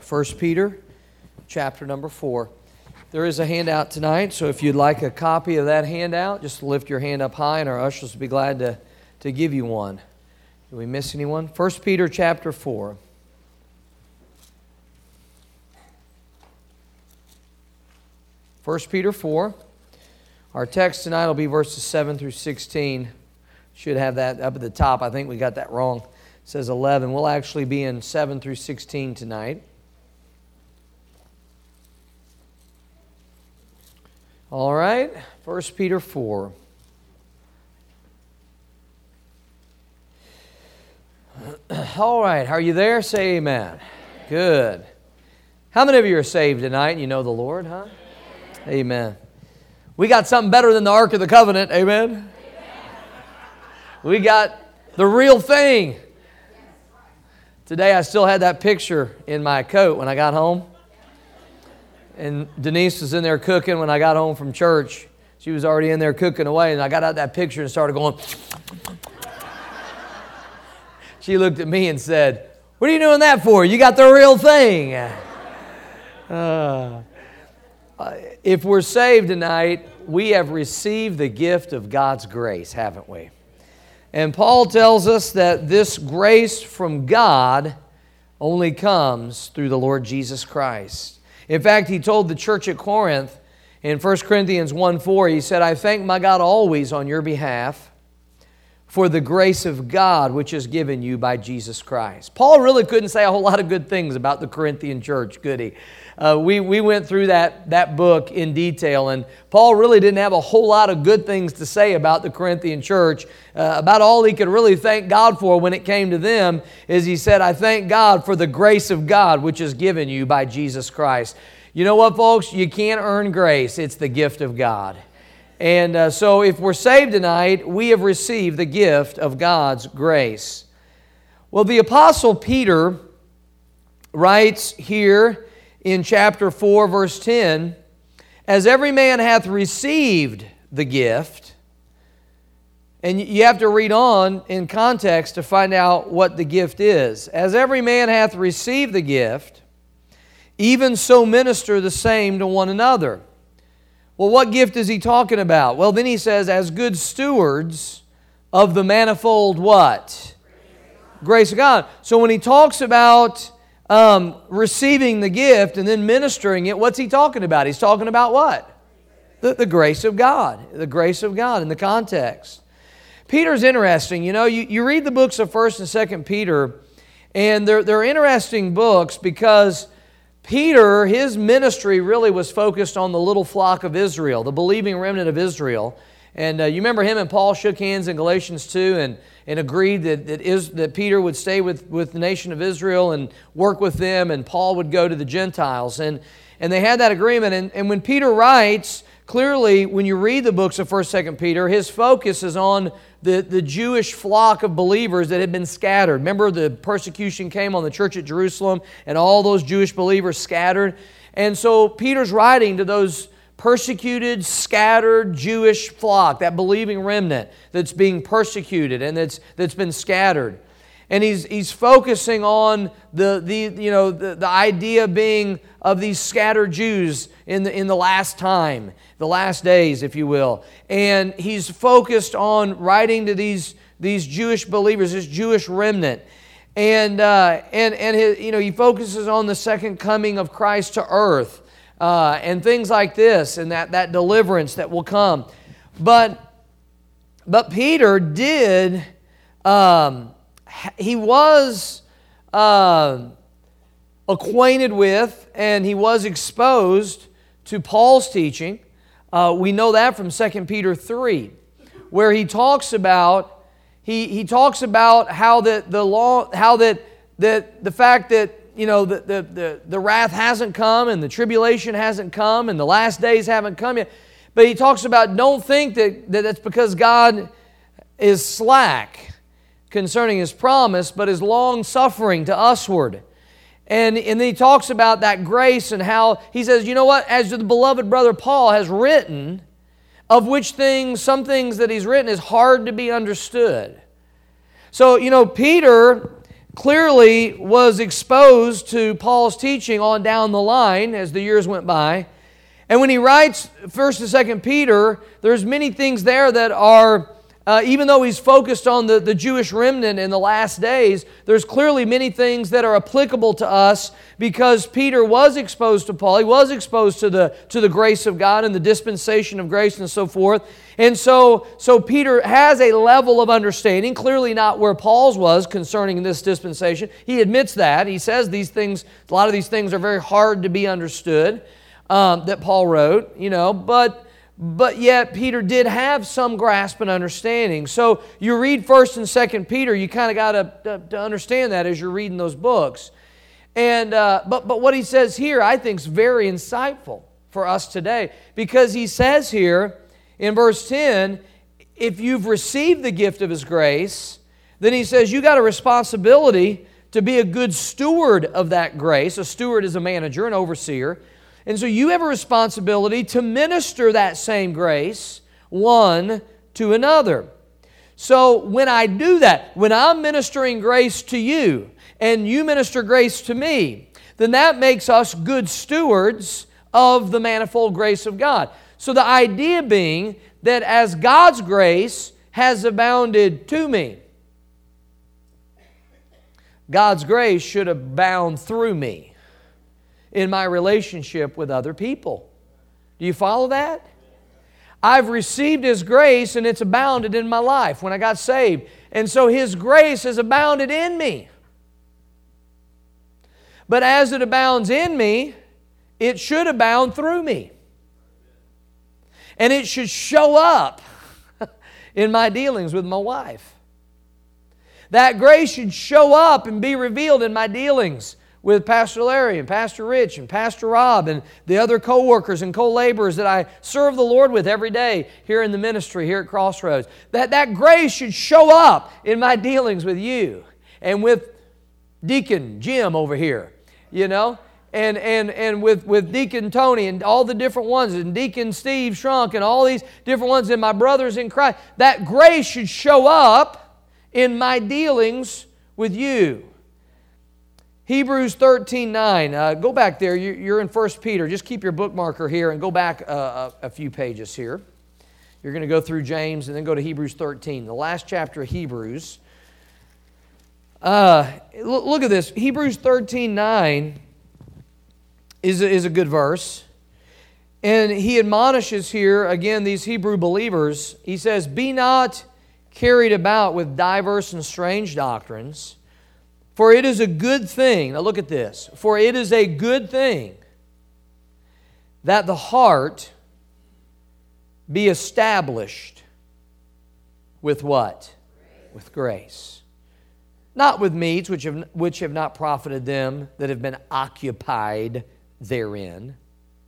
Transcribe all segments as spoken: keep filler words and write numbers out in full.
First Peter, chapter number four. There is a handout tonight, so if you'd like a copy of that handout, just lift your hand up high and our ushers will be glad to, to give you one. Did we miss anyone? First Peter chapter four. First Peter four. Our text tonight will be verses seven through sixteen. Should have that up at the top. I think we got that wrong. It says eleven. We'll actually be in seven through sixteen tonight. All right, First Peter four. All right, are you there? Say amen. Good. How many of you are saved tonight and you know the Lord, huh? Amen. We got something better than the Ark of the Covenant, amen? Amen. We got the real thing. Today I still had that picture in my coat when I got home. And Denise was in there cooking when I got home from church. She was already in there cooking away, and I got out that picture and started going. She looked at me and said, "What are you doing that for? You got the real thing." Uh, if we're saved tonight, we have received the gift of God's grace, haven't we? And Paul tells us that this grace from God only comes through the Lord Jesus Christ. In fact, he told the church at Corinth in First Corinthians one four, he said, "I thank my God always on your behalf for the grace of God which is given you by Jesus Christ." Paul really couldn't say a whole lot of good things about the Corinthian church, could he? Uh, we, we went through that, that book in detail, and Paul really didn't have a whole lot of good things to say about the Corinthian church. Uh, about all he could really thank God for when it came to them is he said, "I thank God for the grace of God which is given you by Jesus Christ." You know what, folks? You can't earn grace. It's the gift of God. And uh, so if we're saved tonight, we have received the gift of God's grace. Well, the Apostle Peter writes here in chapter four, verse ten, "As every man hath received the gift," and you have to read on in context to find out what the gift is. "As every man hath received the gift, even so minister the same to one another." Well, what gift is he talking about? Well, then he says, "As good stewards of the manifold" what? Grace of God. So when he talks about um, receiving the gift and then ministering it, what's he talking about? He's talking about what? The, the grace of God. The grace of God in the context. Peter's interesting. You know, you, you read the books of First and Second Peter, and they're, they're interesting books because Peter, his ministry really was focused on the little flock of Israel, the believing remnant of Israel. And uh, you remember him and Paul shook hands in Galatians two and, and agreed that, that, is, that Peter would stay with, with the nation of Israel and work with them, and Paul would go to the Gentiles. And, and they had that agreement. And, and when Peter writes, clearly, when you read the books of First, Second Peter, his focus is on the, the Jewish flock of believers that had been scattered. Remember, the persecution came on the church at Jerusalem, and all those Jewish believers scattered. And so Peter's writing to those persecuted, scattered Jewish flock, that believing remnant that's being persecuted and that's that's been scattered. And he's he's focusing on the the you know the, the idea being of these scattered Jews in the in the last time, the last days, if you will. And he's focused on writing to these these Jewish believers, this Jewish remnant. And uh, and and his, you know he focuses on the second coming of Christ to earth. Uh, and things like this, and that, that deliverance that will come. But, but Peter did, um, he was uh, acquainted with, and he was exposed to Paul's teaching. Uh, we know that from Second Peter three, where he talks about, he, he talks about how that the law, how that, that the fact that You know, the, the, the, the wrath hasn't come and the tribulation hasn't come and the last days haven't come yet. But he talks about, don't think that, that that's because God is slack concerning His promise, but is long-suffering to usward. And, and then he talks about that grace and how he says, you know what, as the beloved brother Paul has written, of which things, some things that he's written is hard to be understood. So, you know, Peter clearly was exposed to Paul's teaching on down the line as the years went by. And when he writes First and Second Peter, there's many things there that are, uh, even though he's focused on the, the Jewish remnant in the last days, there's clearly many things that are applicable to us because Peter was exposed to Paul. He was exposed to the, to the grace of God and the dispensation of grace and so forth. And so, so Peter has a level of understanding, clearly not where Paul's was concerning this dispensation. He admits that. He says these things, a lot of these things are very hard to be understood. Um, that Paul wrote, you know, but but yet Peter did have some grasp and understanding. So you read First and Second Peter, you kind of got to, to understand that as you're reading those books. And uh, but but what he says here, I think, is very insightful for us today, because he says here in verse ten, if you've received the gift of His grace, then he says you got a responsibility to be a good steward of that grace. A steward is a manager, an overseer. And so you have a responsibility to minister that same grace one to another. So when I do that, when I'm ministering grace to you and you minister grace to me, then that makes us good stewards of the manifold grace of God. So the idea being that as God's grace has abounded to me, God's grace should abound through me in my relationship with other people. Do you follow that? I've received His grace and it's abounded in my life when I got saved. And so His grace has abounded in me. But as it abounds in me, it should abound through me. And it should show up in my dealings with my wife. That grace should show up and be revealed in my dealings with Pastor Larry and Pastor Rich and Pastor Rob and the other co-workers and co-laborers that I serve the Lord with every day here in the ministry, here at Crossroads. That, that grace should show up in my dealings with you and with Deacon Jim over here, you know, and, and, and with, with Deacon Tony and all the different ones, and Deacon Steve Shrunk and all these different ones, and my brothers in Christ. That grace should show up in my dealings with you. Hebrews thirteen nine. Uh, go back there. You're in First Peter. Just keep your bookmarker here and go back uh, a, a few pages here. You're going to go through James and then go to Hebrews thirteen, the last chapter of Hebrews. Uh, look, look at this. Hebrews thirteen nine is a, is a good verse. And he admonishes here, again, these Hebrew believers. He says, "Be not carried about with diverse and strange doctrines, for it is a good thing," now look at this, "for it is a good thing that the heart be established with what? With grace. Not with meats which have, which have not profited them that have been occupied therein.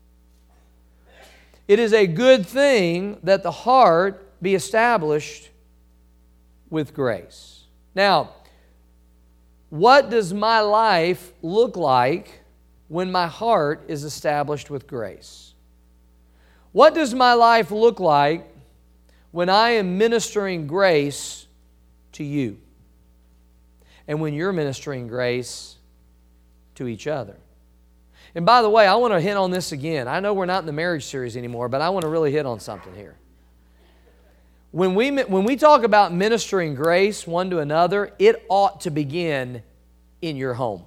It is a good thing that the heart be established with grace." Now, what does my life look like when my heart is established with grace? What does my life look like when I am ministering grace to you? And when you're ministering grace to each other? And by the way, I want to hit on this again. I know we're not in the marriage series anymore, but I want to really hit on something here. When we, when we talk about ministering grace one to another, it ought to begin in your home.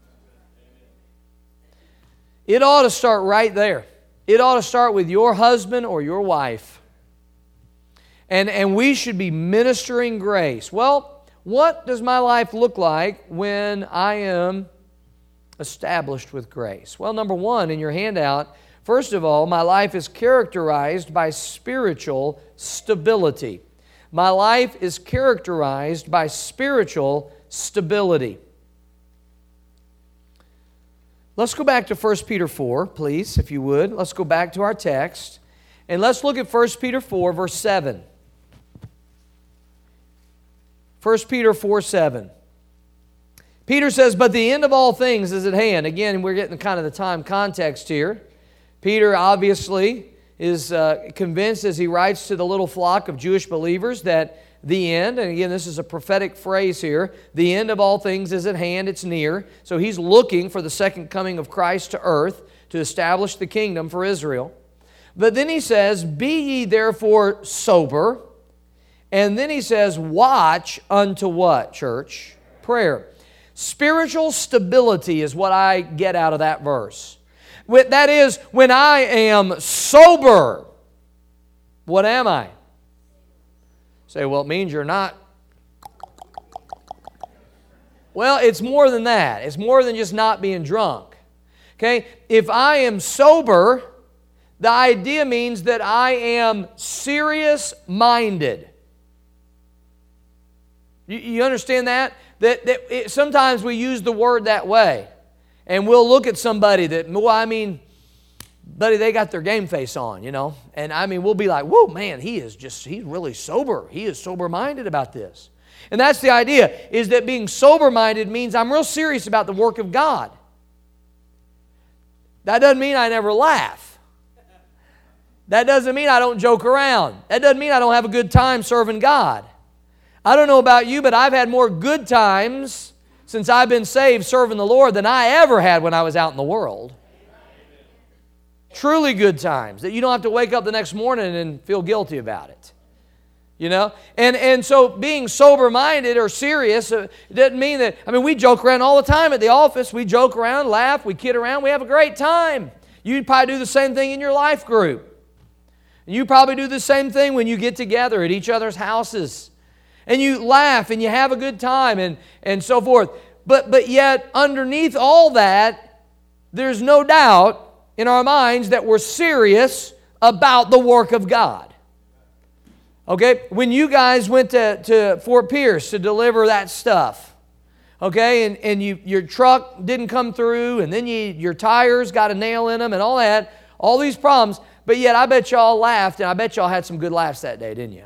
It ought to start right there. It ought to start with your husband or your wife. And, and we should be ministering grace. Well, what does my life look like when I am established with grace? Well, number one, in your handout, first of all, my life is characterized by spiritual stability. My life is characterized by spiritual stability. Let's go back to First Peter four, please, if you would. Let's go back to our text. And let's look at First Peter four, verse seven. First Peter four, seven. Peter says, "But the end of all things is at hand." Again, we're getting kind of the time context here. Peter obviously is uh, convinced as he writes to the little flock of Jewish believers that the end. And again, this is a prophetic phrase here. The end of all things is at hand. It's near. So he's looking for the second coming of Christ to earth to establish the kingdom for Israel. But then he says, be ye therefore sober. And then he says, watch unto what, church? Prayer. Spiritual stability is what I get out of that verse. That is, when I am sober, what am I? Say, well, it means you're not. Well, it's more than that. It's more than just not being drunk. Okay? If I am sober, the idea means that I am serious-minded. You, you understand that? That, that it, sometimes we use the word that way. And we'll look at somebody that, well, I mean, buddy, they got their game face on, you know. And I mean, we'll be like, whoa, man, he is just, he's really sober. He is sober-minded about this. And that's the idea, is that being sober-minded means I'm real serious about the work of God. That doesn't mean I never laugh. That doesn't mean I don't joke around. That doesn't mean I don't have a good time serving God. I don't know about you, but I've had more good times since I've been saved serving the Lord than I ever had when I was out in the world. Truly good times that you don't have to wake up the next morning and feel guilty about it. You know? And, and so being sober-minded or serious, uh, doesn't mean that, I mean, we joke around all the time at the office. We joke around, laugh, we kid around, we have a great time. You probably do the same thing in your life group. You probably do the same thing when you get together at each other's houses. And you laugh and you have a good time and, and so forth. But, but yet, underneath all that, there's no doubt in our minds that we're serious about the work of God. Okay? When you guys went to, to Fort Pierce to deliver that stuff, okay, and, and you, your truck didn't come through, and then you, your tires got a nail in them and all that, all these problems, but yet I bet y'all laughed, and I bet y'all had some good laughs that day, didn't you?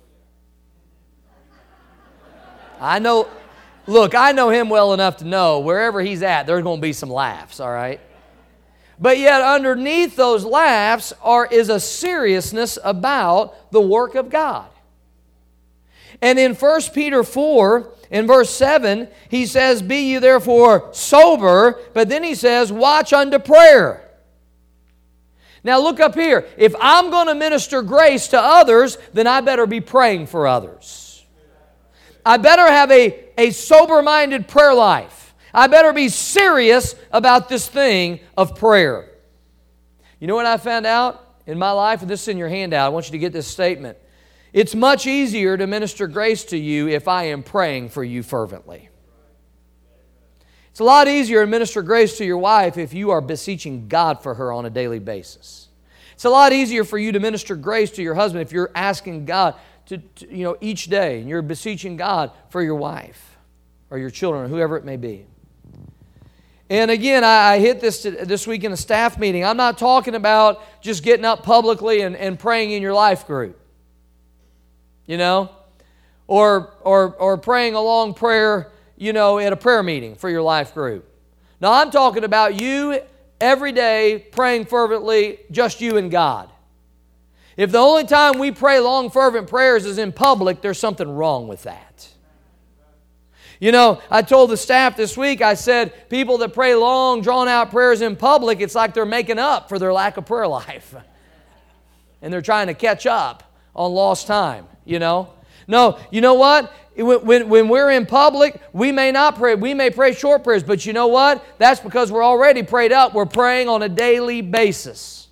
I know, look, I know him well enough to know wherever he's at, there's going to be some laughs, all right? But yet underneath those laughs are, is a seriousness about the work of God. And in First Peter four, in verse seven, he says, be ye therefore sober, but then he says, watch unto prayer. Now look up here. If I'm going to minister grace to others, then I better be praying for others. I better have a, a sober-minded prayer life. I better be serious about this thing of prayer. You know what I found out in my life? And this is in your handout. I want you to get this statement. It's much easier to minister grace to you if I am praying for you fervently. It's a lot easier to minister grace to your wife if you are beseeching God for her on a daily basis. It's a lot easier for you to minister grace to your husband if you're asking God to, to you know, each day, and you're beseeching God for your wife or your children or whoever it may be. And again, I hit this this week in a staff meeting. I'm not talking about just getting up publicly and, and praying in your life group. You know? Or, or, or praying a long prayer, you know, at a prayer meeting for your life group. Now, I'm talking about you every day praying fervently, just you and God. If the only time we pray long, fervent prayers is in public, there's something wrong with that. You know, I told the staff this week, I said, people that pray long, drawn-out prayers in public, it's like they're making up for their lack of prayer life. And they're trying to catch up on lost time, you know. No, you know what? When, when we're in public, we may not pray. We may pray short prayers, but you know what? That's because we're already prayed up. We're praying on a daily basis.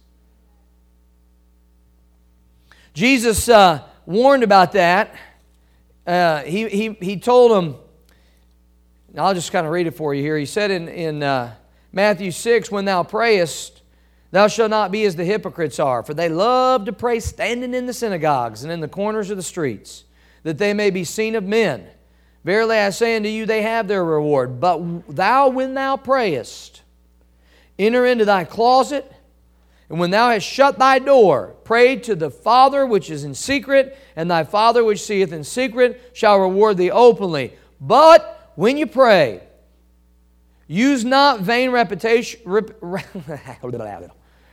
Jesus uh, warned about that. Uh, he, he, he told them, I'll just kind of read it for you here. He said in, in uh, Matthew six, when thou prayest, thou shalt not be as the hypocrites are, for they love to pray standing in the synagogues and in the corners of the streets, that they may be seen of men. Verily I say unto you, they have their reward. But thou, when thou prayest, enter into thy closet, and when thou hast shut thy door, pray to the Father which is in secret, and thy Father which seeth in secret shall reward thee openly. But when you pray, use not vain repetition, rep,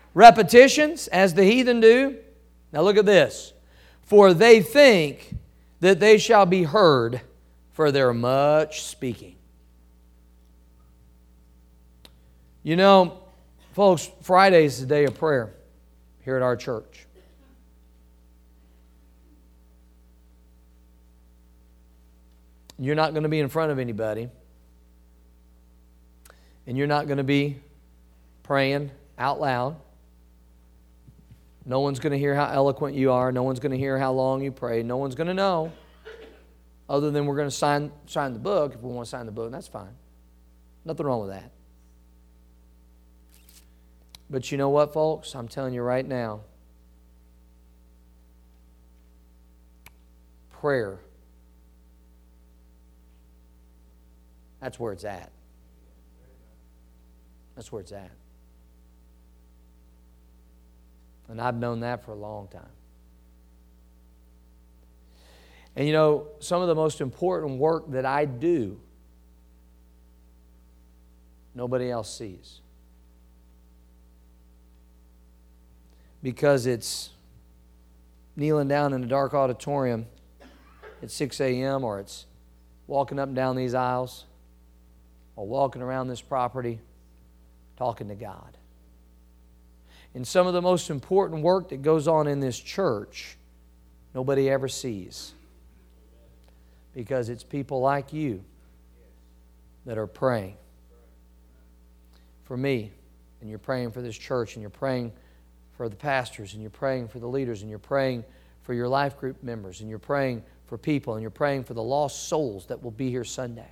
repetitions as the heathen do. Now look at this. For they think that they shall be heard for their much speaking. You know, folks, Friday is the day of prayer here at our church. You're not going to be in front of anybody. And you're not going to be praying out loud. No one's going to hear how eloquent you are. No one's going to hear how long you pray. No one's going to know. Other than we're going to sign, sign the book. If we want to sign the book, that's fine. Nothing wrong with that. But you know what, folks? I'm telling you right now. Prayer. That's where it's at. That's where it's at. And I've known that for a long time. And you know, some of the most important work that I do, nobody else sees. Because it's kneeling down in a dark auditorium at six a.m. or it's walking up and down these aisles or walking around this property talking to God. And some of the most important work that goes on in this church, nobody ever sees. Because it's people like you that are praying for me, and you're praying for this church, and you're praying for the pastors, and you're praying for the leaders, and you're praying for your life group members, and you're praying for people, and you're praying for the lost souls that will be here Sunday.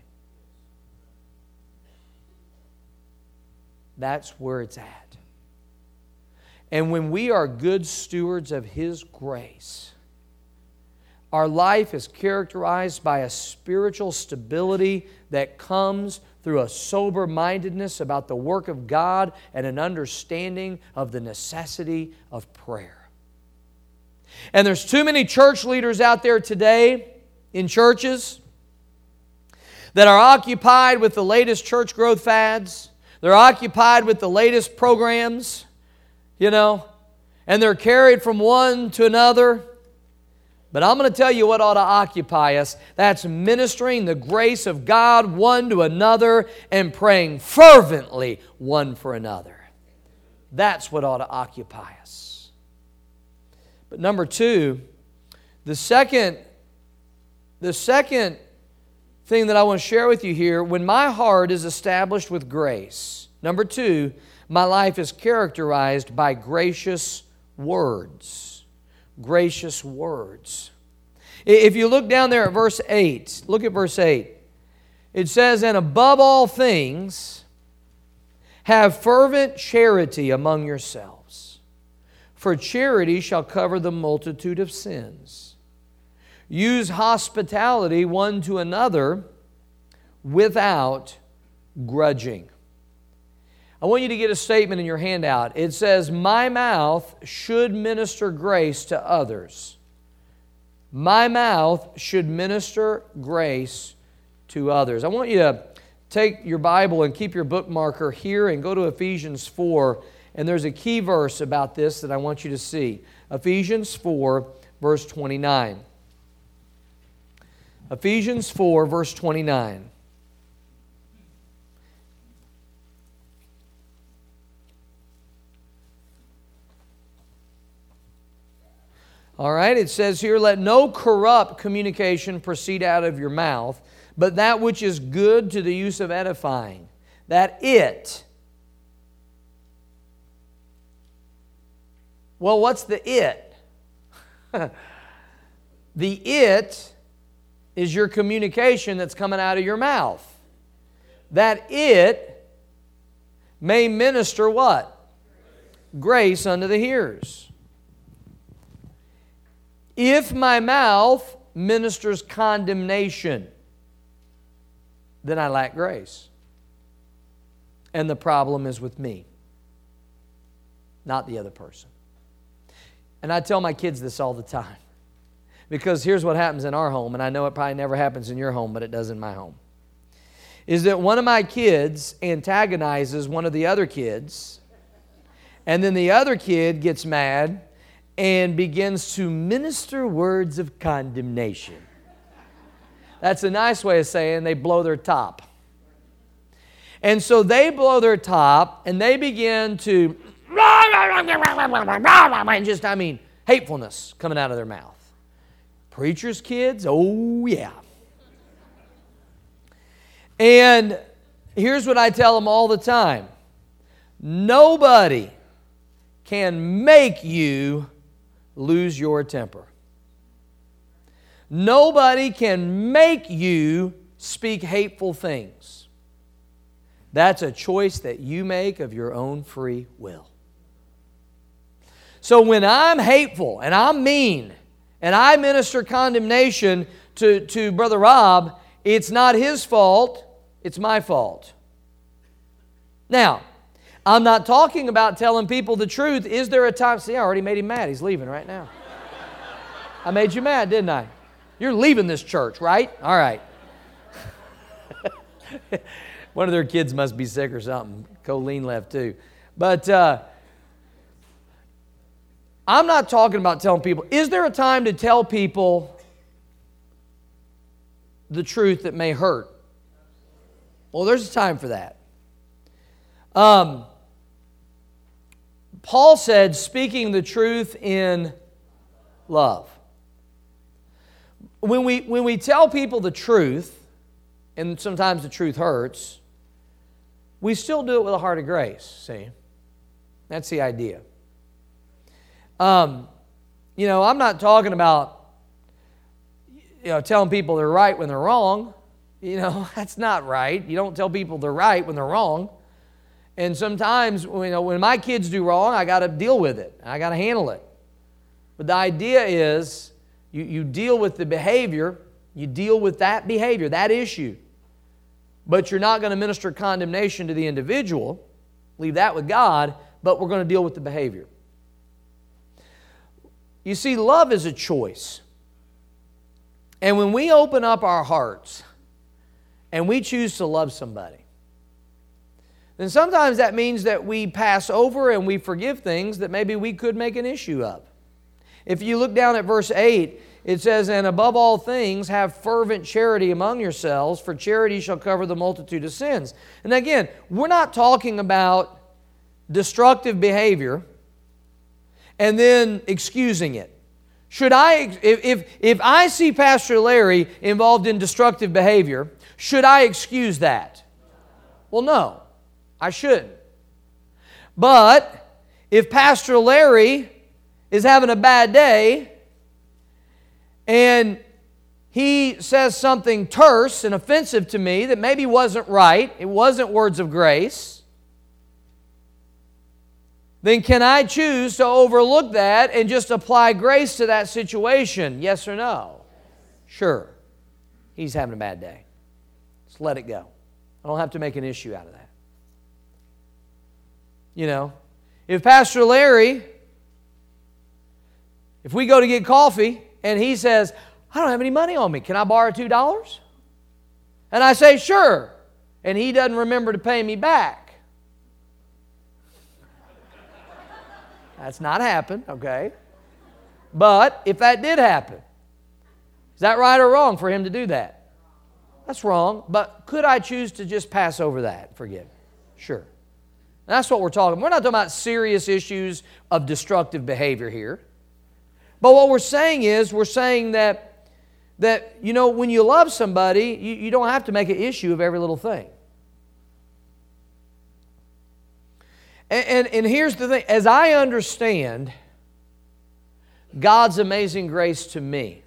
That's where it's at. And when we are good stewards of His grace, our life is characterized by a spiritual stability that comes through a sober-mindedness about the work of God and an understanding of the necessity of prayer. And there's too many church leaders out there today in churches that are occupied with the latest church growth fads. They're occupied with the latest programs, you know, and they're carried from one to another. But I'm going to tell you what ought to occupy us. That's ministering the grace of God one to another and praying fervently one for another. That's what ought to occupy us. But number two, the second, the second thing that I want to share with you here, when my heart is established with grace, number two, my life is characterized by gracious words. Gracious words. If you look down there at verse eight, look at verse eight. It says, "And above all things, have fervent charity among yourselves, for charity shall cover the multitude of sins. Use hospitality one to another without grudging." I want you to get a statement in your handout. It says, "My mouth should minister grace to others." My mouth should minister grace to others. I want you to take your Bible and keep your bookmarker here and go to Ephesians four. And there's a key verse about this that I want you to see. Ephesians four, verse twenty-nine. Ephesians four, verse twenty-nine. All right, it says here, "Let no corrupt communication proceed out of your mouth, but that which is good to the use of edifying, that it..." Well, what's the it? The it is your communication that's coming out of your mouth. That it may minister what? Grace unto the hearers. If my mouth ministers condemnation, then I lack grace. And the problem is with me, not the other person. And I tell my kids this all the time. Because here's what happens in our home, and I know it probably never happens in your home, but it does in my home. Is that one of my kids antagonizes one of the other kids, and then the other kid gets mad and begins to minister words of condemnation. That's a nice way of saying they blow their top. And so they blow their top and they begin to, and just, I mean, hatefulness coming out of their mouth. Preacher's kids, oh yeah. And here's what I tell them all the time. Nobody can make you lose your temper. Nobody can make you speak hateful things. That's a choice that you make of your own free will. So when I'm hateful and I'm mean and I minister condemnation to, to Brother Rob, it's not his fault, it's my fault. Now, I'm not talking about telling people the truth. Is there a time? See, I already made him mad. He's leaving right now. I made you mad, didn't I? You're leaving this church, right? All right. One of their kids must be sick or something. Colleen left too. But uh, I'm not talking about telling people. Is there a time to tell people the truth that may hurt? Well, there's a time for that. Um, Paul said, speaking the truth in love. When we, when we tell people the truth, and sometimes the truth hurts, we still do it with a heart of grace, see? That's the idea. Um, you know, I'm not talking about, you know, telling people they're right when they're wrong. You know, that's not right. You don't tell people they're right when they're wrong. And sometimes, you know, when my kids do wrong, I got to deal with it. I got to handle it. But the idea is, you, you deal with the behavior, you deal with that behavior, that issue. But you're not going to minister condemnation to the individual. Leave that with God, but we're going to deal with the behavior. You see, love is a choice. And when we open up our hearts and we choose to love somebody, then sometimes that means that we pass over and we forgive things that maybe we could make an issue of. If you look down at verse eight, it says, and above all things, have fervent charity among yourselves, for charity shall cover the multitude of sins. And again, we're not talking about destructive behavior and then excusing it. Should I, if, if, if I see Pastor Larry involved in destructive behavior, should I excuse that? Well, no, I shouldn't. But if Pastor Larry is having a bad day and he says something terse and offensive to me that maybe wasn't right, it wasn't words of grace, then can I choose to overlook that and just apply grace to that situation? Yes or no? Sure. He's having a bad day. Just let it go. I don't have to make an issue out of that. You know, if Pastor Larry, if we go to get coffee and he says, I don't have any money on me, can I borrow two dollars? And I say, sure. And he doesn't remember to pay me back. That's not happened, okay? But if that did happen, is that right or wrong for him to do that? That's wrong, but could I choose to just pass over that and forgive? Sure. That's what we're talking about. We're not talking about serious issues of destructive behavior here. But what we're saying is, we're saying that, that you know, when you love somebody, you, you don't have to make an issue of every little thing. And, and, and here's the thing. As I understand God's amazing grace to me,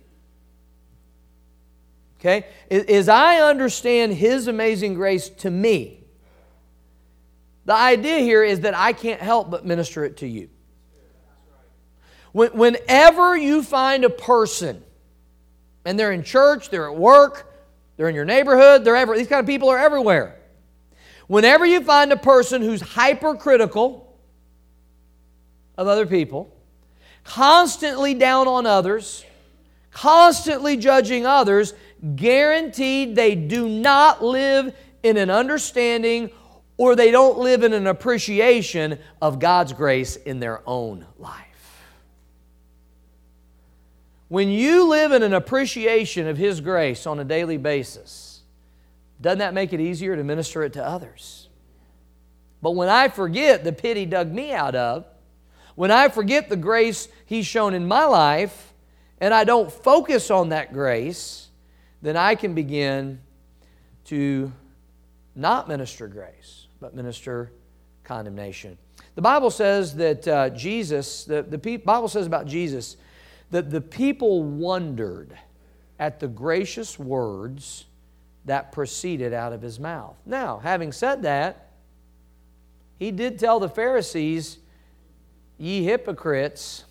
okay, as I understand His amazing grace to me, the idea here is that I can't help but minister it to you. When, whenever you find a person, and they're in church, they're at work, they're in your neighborhood, they're ever, these kind of people are everywhere. Whenever you find a person who's hypercritical of other people, constantly down on others, constantly judging others, guaranteed they do not live in an understanding or they don't live in an appreciation of God's grace in their own life. When you live in an appreciation of His grace on a daily basis, doesn't that make it easier to minister it to others? But when I forget the pit He dug me out of, when I forget the grace He's shown in my life, and I don't focus on that grace, then I can begin to not minister grace, but minister condemnation. The Bible says that uh, Jesus, the, the pe- Bible says about Jesus, that the people wondered at the gracious words that proceeded out of His mouth. Now, having said that, He did tell the Pharisees, ye hypocrites,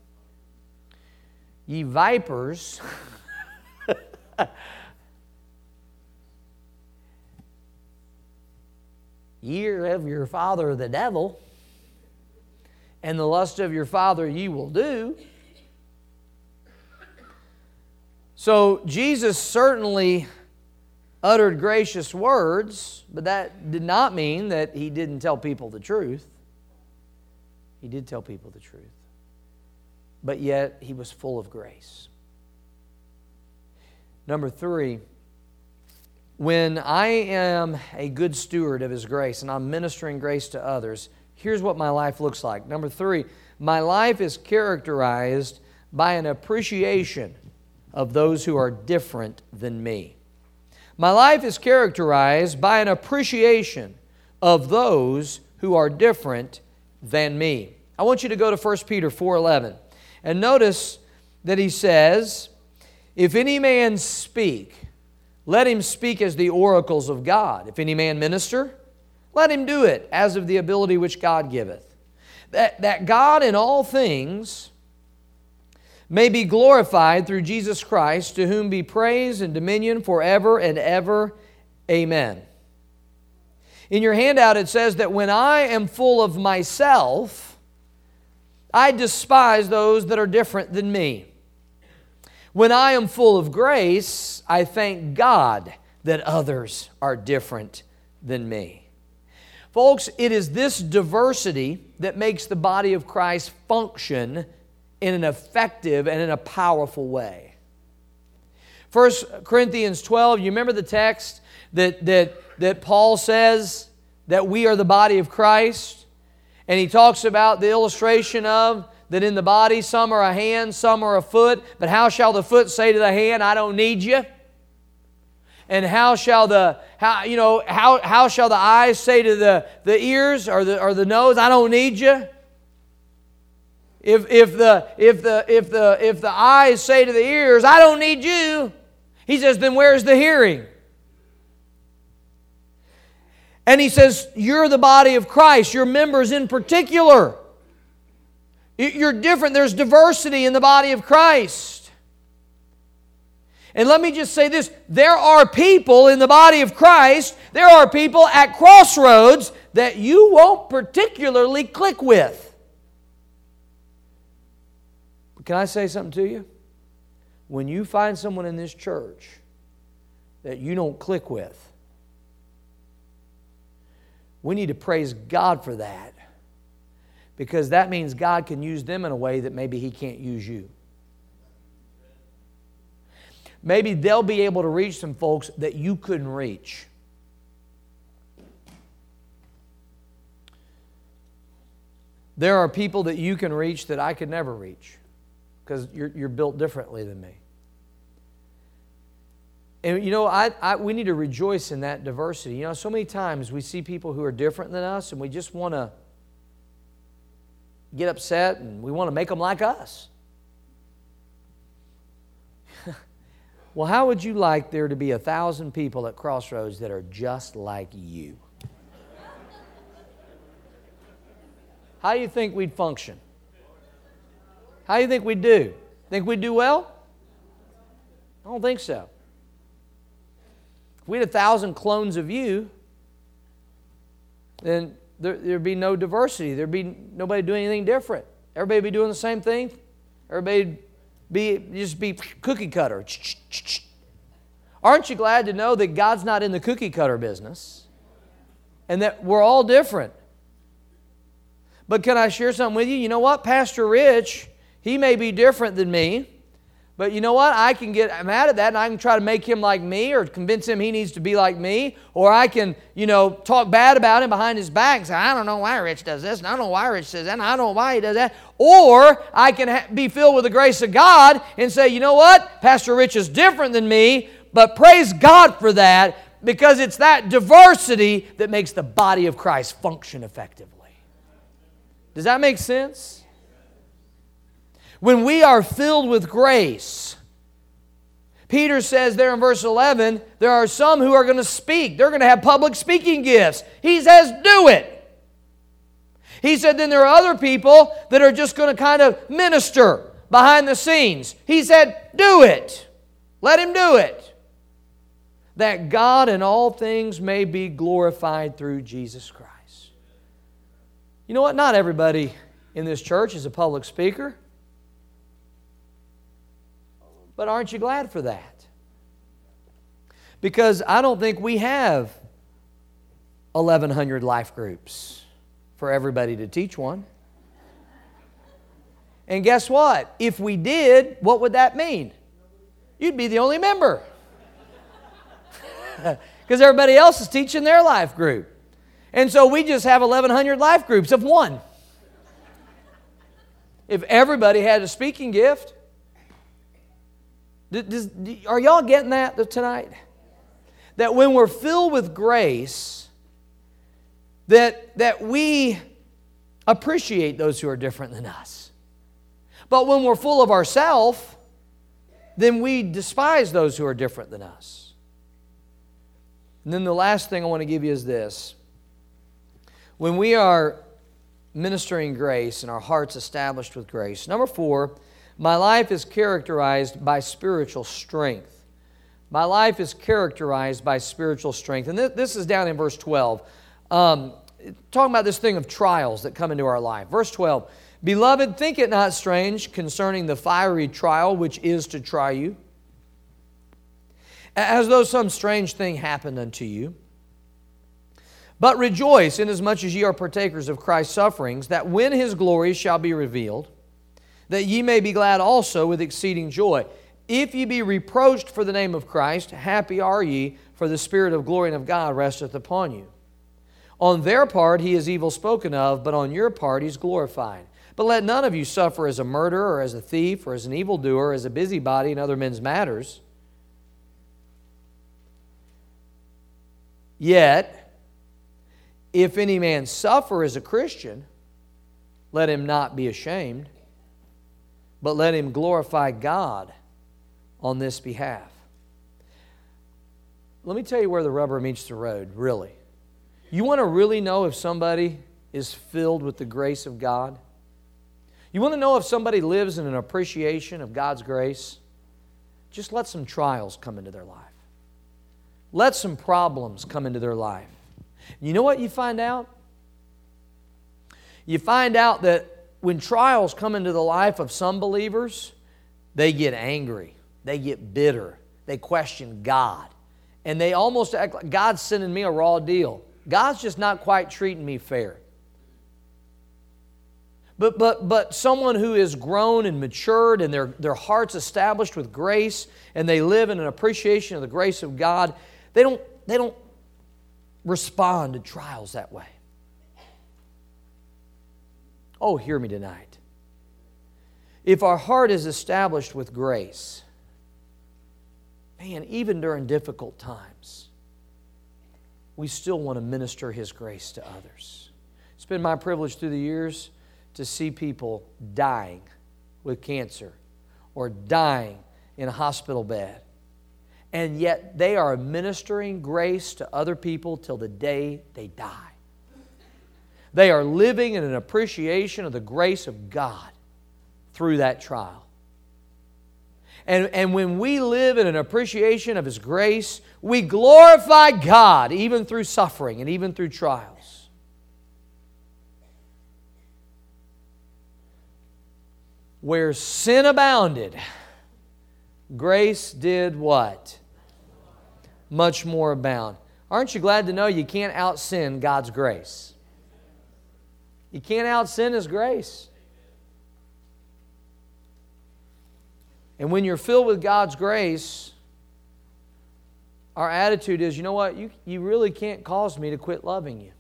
ye vipers, ye are of your father the devil, and the lust of your father ye will do. So Jesus certainly uttered gracious words, but that did not mean that He didn't tell people the truth. He did tell people the truth. But yet He was full of grace. Number three, when I am a good steward of His grace and I'm ministering grace to others, here's what my life looks like. Number three, my life is characterized by an appreciation of those who are different than me. My life is characterized by an appreciation of those who are different than me. I want you to go to First Peter four eleven. And notice that he says, if any man speak, let him speak as the oracles of God. If any man minister, let him do it as of the ability which God giveth. That, that God in all things may be glorified through Jesus Christ, to whom be praise and dominion forever and ever. Amen. In your handout it says that when I am full of myself, I despise those that are different than me. When I am full of grace, I thank God that others are different than me. Folks, it is this diversity that makes the body of Christ function in an effective and in a powerful way. First Corinthians twelve, you remember the text that, that, that Paul says that we are the body of Christ? And he talks about the illustration of that in the body some are a hand, some are a foot, but how shall the foot say to the hand, I don't need you? And how shall the how you know how how shall the eyes say to the, the ears or the or the nose, I don't need you? If if the if the if the if the eyes say to the ears, I don't need you, he says, then where's the hearing? And he says, you're the body of Christ, your members in particular. You're different. There's diversity in the body of Christ. And let me just say this, there are people in the body of Christ, there are people at Crossroads that you won't particularly click with. Can I say something to you? When you find someone in this church that you don't click with, we need to praise God for that, because that means God can use them in a way that maybe He can't use you. Maybe they'll be able to reach some folks that you couldn't reach. There are people that you can reach that I could never reach, because you're, you're built differently than me. And you know, I, I, we need to rejoice in that diversity. You know, so many times we see people who are different than us and we just want to get upset and we want to make them like us. Well, how would you like there to be a thousand people at Crossroads that are just like you? How do you think we'd function? How do you think we'd do? Think we'd do well? I don't think so. If we had a thousand clones of you, then there, there'd be no diversity. There'd be nobody doing anything different. Everybody would be doing the same thing. Everybody be just be cookie cutter. Aren't you glad to know that God's not in the cookie cutter business and that we're all different? But can I share something with you? You know what? Pastor Rich, he may be different than me, But you know what? I can get mad at that and I can try to make him like me or convince him he needs to be like me. Or I can, you know, talk bad about him behind his back and say, I don't know why Rich does this and I don't know why Rich does that and I don't know why he does that. Or I can ha- be filled with the grace of God and say, you know what? Pastor Rich is different than me, but praise God for that because it's that diversity that makes the body of Christ function effectively. Does that make sense? When we are filled with grace, Peter says there in verse eleven, there are some who are going to speak. They're going to have public speaking gifts. He says, do it. He said, then there are other people that are just going to kind of minister behind the scenes. He said, do it. Let him do it. That God in all things may be glorified through Jesus Christ. You know what? Not everybody in this church is a public speaker. But aren't you glad for that? Because I don't think we have eleven hundred life groups for everybody to teach one. And guess what? If we did, what would that mean? You'd be the only member. Because everybody else is teaching their life group. And so we just have eleven hundred life groups of one. If everybody had a speaking gift. Does, are y'all getting that tonight? That when we're filled with grace, that, that we appreciate those who are different than us. But when we're full of ourselves, then we despise those who are different than us. And then the last thing I want to give you is this. When we are ministering grace and our hearts established with grace, number four, my life is characterized by spiritual strength. My life is characterized by spiritual strength. And this, this is down in verse twelve. Um, talking about this thing of trials that come into our life. Verse twelve. Beloved, think it not strange concerning the fiery trial which is to try you, as though some strange thing happened unto you. But rejoice, inasmuch as ye are partakers of Christ's sufferings, that when His glory shall be revealed, that ye may be glad also with exceeding joy. If ye be reproached for the name of Christ, happy are ye, for the Spirit of glory and of God resteth upon you. On their part he is evil spoken of, but on your part he is glorified. But let none of you suffer as a murderer, or as a thief, or as an evildoer, as a busybody in other men's matters. Yet, if any man suffer as a Christian, let him not be ashamed, but let him glorify God on this behalf. Let me tell you where the rubber meets the road, really. You want to really know if somebody is filled with the grace of God? You want to know if somebody lives in an appreciation of God's grace? Just let some trials come into their life. Let some problems come into their life. You know what you find out? You find out that when trials come into the life of some believers, they get angry, they get bitter, they question God, and they almost act like God's sending me a raw deal. God's just not quite treating me fair. But, but, but someone who is grown and matured and their, their heart's established with grace and they live in an appreciation of the grace of God, they don't, they don't respond to trials that way. Oh, hear me tonight. If our heart is established with grace, man, even during difficult times, we still want to minister His grace to others. It's been my privilege through the years to see people dying with cancer or dying in a hospital bed. And yet they are ministering grace to other people till the day they die. They are living in an appreciation of the grace of God through that trial. And, and when we live in an appreciation of His grace, we glorify God even through suffering and even through trials. Where sin abounded, grace did what? Much more abound. Aren't you glad to know you can't out-sin God's grace? You can't out-sin His grace. And when you're filled with God's grace, our attitude is, you know what, you, you really can't cause me to quit loving you.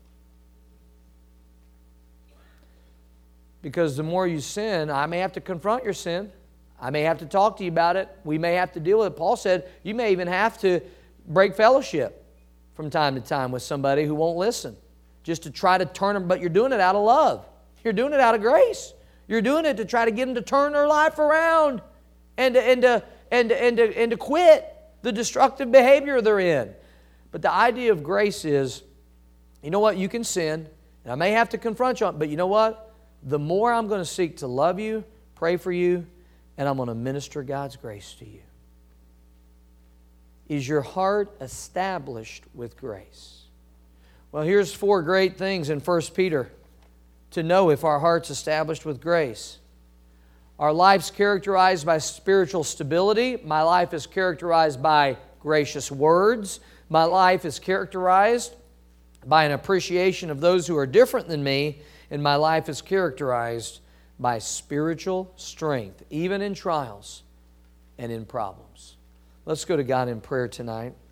Because the more you sin, I may have to confront your sin. I may have to talk to you about it. We may have to deal with it. Paul said you may even have to break fellowship from time to time with somebody who won't listen, just to try to turn them, but you're doing it out of love. You're doing it out of grace. You're doing it to try to get them to turn their life around and to, and to, and to, and to, and to quit the destructive behavior they're in. But the idea of grace is, you know what, you can sin, and I may have to confront you, but you know what? The more I'm going to seek to love you, pray for you, and I'm going to minister God's grace to you. Is your heart established with grace? Well, here's four great things in First Peter to know if our heart's established with grace. Our life's characterized by spiritual stability. My life is characterized by gracious words. My life is characterized by an appreciation of those who are different than me. And my life is characterized by spiritual strength, even in trials and in problems. Let's go to God in prayer tonight.